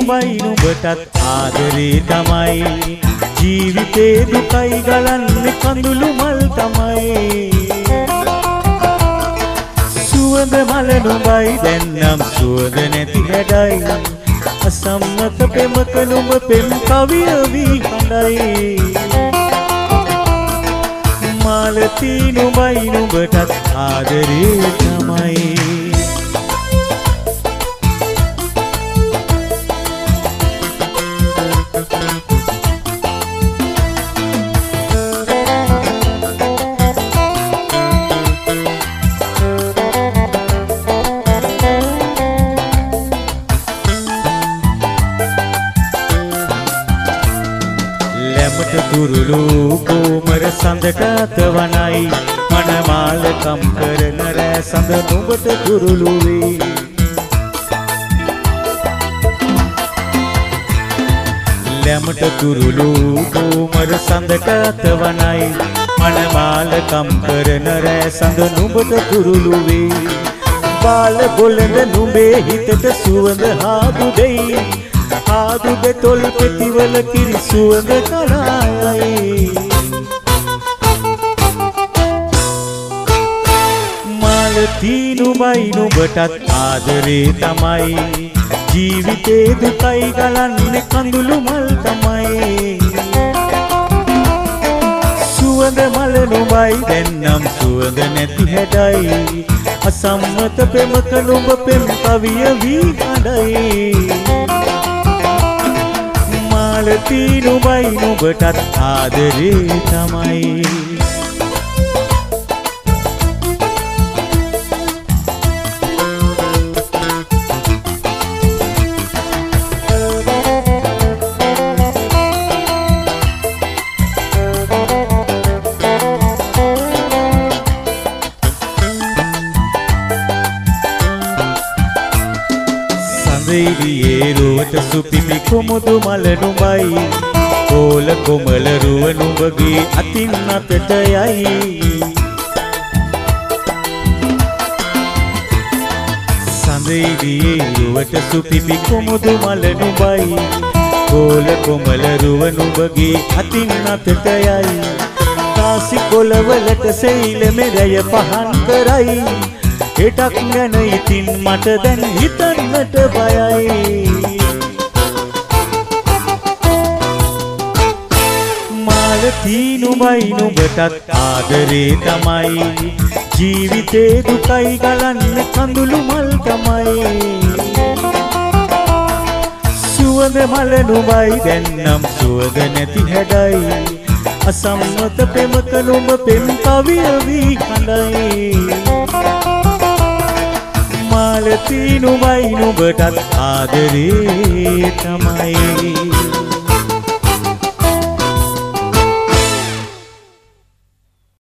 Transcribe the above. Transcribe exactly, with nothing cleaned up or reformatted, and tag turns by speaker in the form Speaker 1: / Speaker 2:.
Speaker 1: නුඹයි නුඹටත් ආදරේ තමයි ජීවිතේ දුකයි ගලන්නේ කඳුළු මල් තමයි සුවඳ මල නුඹයි දැන්නම් සුවඳ නැති හැඩයි අසම්මත පෙමක නුඹ පෙම් කවිය වී හඬයි මාලතී නුඹයි නුඹටත් ආදරේ තමයි ගුරුලු කොමර සඳට අතවනයි මනමාල කම් කරන රෑ සඳ නුඹට ගුරුලු වේ ලැමට ගුරුලු කොමර සඳට අතවනයි මනමාල කම් කරන රෑ සඳ නුඹට ගුරුලු වේ බාල බොළඳ නුඹේ හිතට සුවඳ හාදු දෙයි ආදු දෙතොල් පෙතිවල කිරි සුවඳ කරායි මාලතී නුඹයි නුඹටත් ආදරේ තමයි ජීවිතේ දුකයි ගලන්නේ කඳුළු මල් තමයි සුවඳ මල නුඹයි දැන්නම් සුවඳ නැති හැඩයි අසම්මත පෙමක නුඹ පෙම් කවිය වී හඬයි මාලතී නුඹයි නුඹටත් ආදරේ තමයි සඳෙලියේ රුවට සුපිමි කුමුදු මල නුඹයි කෝල කොමල රුව නුඹගේ අතින් අතට යයි සඳෙලියේ රුවට සුපිමි කුමුදු මල නුඹයි කෝල කොමල රුව නුඹගේ අතින් අතට යයි කාසි කොළවලට සෙයිල මෙරය පහන් කරයි හෙටක් ගැන ඉතින් මට දැන් හිතන්නට බයයි මාලතී නුඹයි නුඹටත් ආදරේ තමයි ජීවිතේ දුකයි ගලන්නේ කඳුළු මල් තමයි සුවඳ මල නුඹයි දැන්නම් සුවඳ නැති හැඩයි අසම්මත පෙමක නුඹ පෙම් කවිය වී හඬයි මාලතී නුඹයි නුඹටත් ආදරේ තමයි